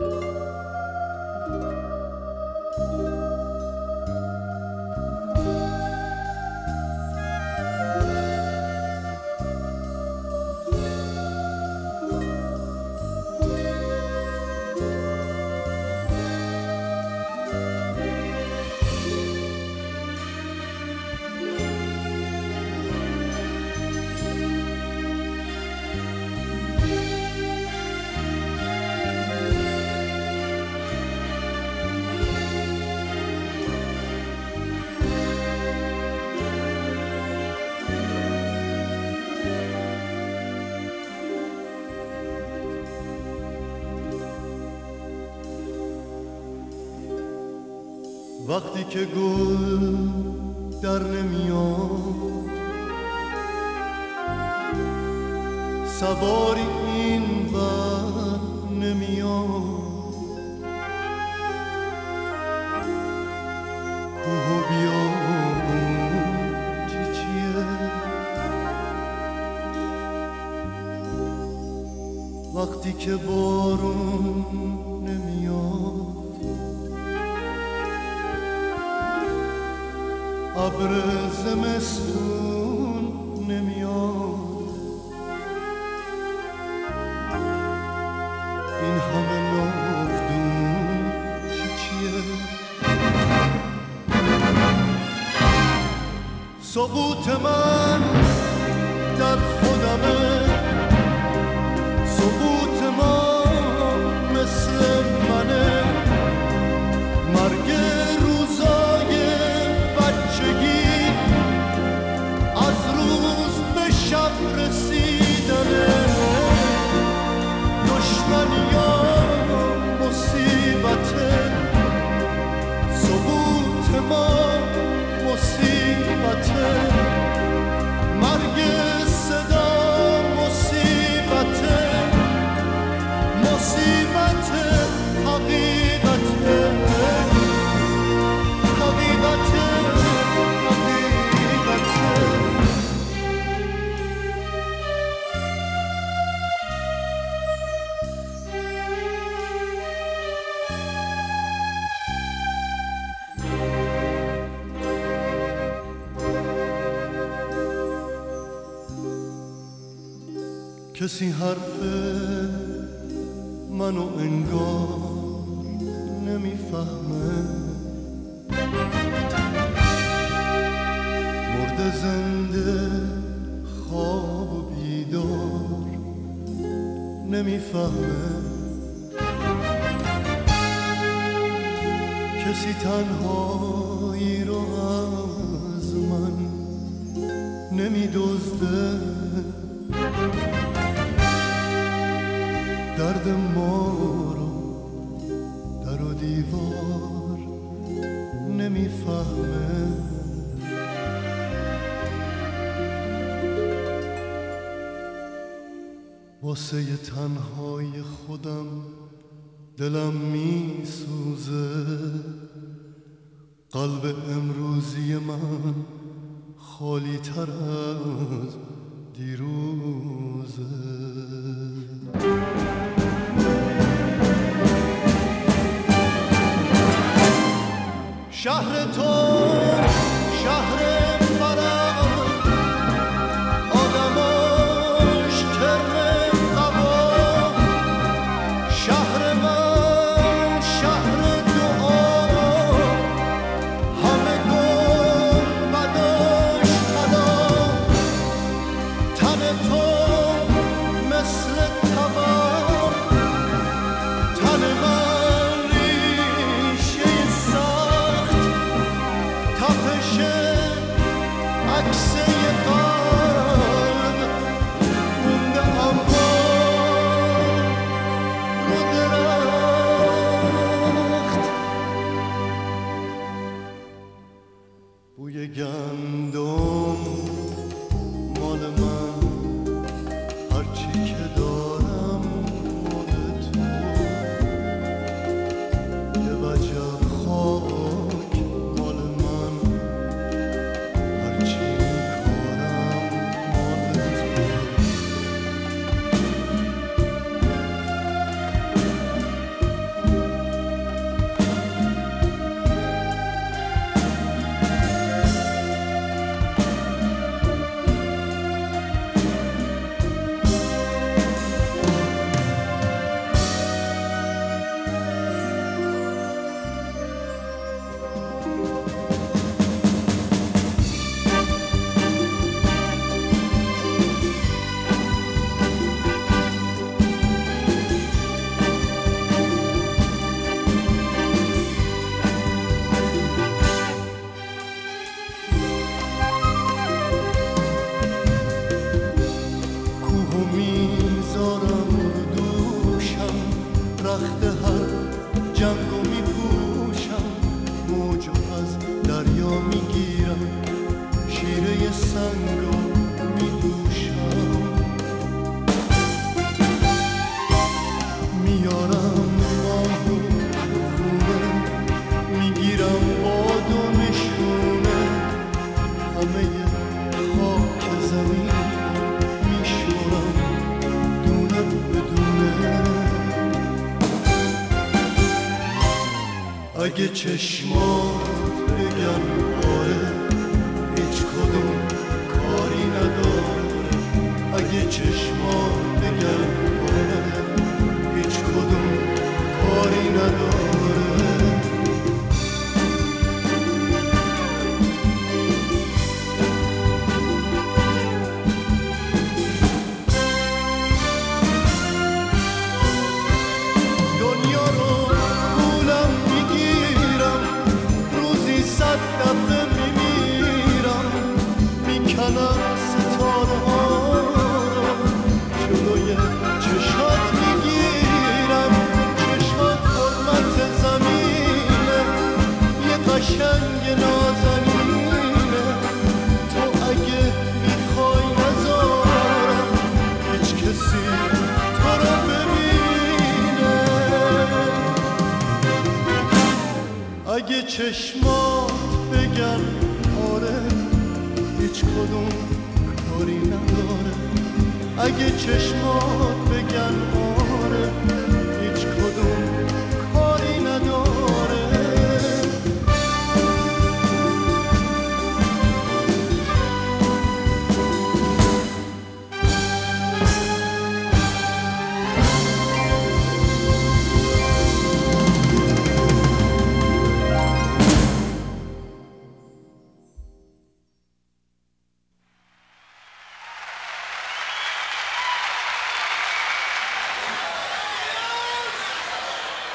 وقتی که گل در نمیاد سواری این ور نمیاد کوه و بیابون چیه وقتی که بارون نمیاد ابر زمستون نمیاد این همه ناودون چیه سقوط من در خودمه سقوط ما مثل منه مرگ شب رسیدنه دشمنی ها مصیبته سقوط ما مصیبته مرگ صدا مصیبته مصیبته حقیقته حقیقته کسی حرف منو انگار نمیفهمه مرده زنده خواب و بیدار نمیفهمه کسی تنهایی رو از من نمیدزده درد ما رو در و دیوار نمیفهمه واسه تنهای خودم دلم میسوزه قلب امروزی من خالی تر از دیروزه شهر تو شهر فرح آدماش کرم قبا شهر من شهر دعا همه گل بداش تلا تن تو مثل تبا تن من ریشه سخت رخت هر جنگو میپوشم، موجو از دریا میگیرم، شیره سنگو میدوشم. میارم ماهو تو خونه، میگیرم باد و نشونه، همه خاک زمین میشورم دونه بدونه. اگه چشمات بگن آره، هیچ کدوم کاری نداره. اگه چشمات بگن آره، هیچ کدوم کاری نداره. دنیا رو گولم میگیرم، روزی 100 دفعه میمیرم، میکنم ستاره ها رو جلوی چشات میگیرم. چشات حرمت زمینه، یه قشنگ نازنینه. تو اگه میخوای نذارم هیچ کسی تو رو ببینه. اگه چشمات بگن آره، هیچ کدوم کاری نداره. اگه چشمات بگن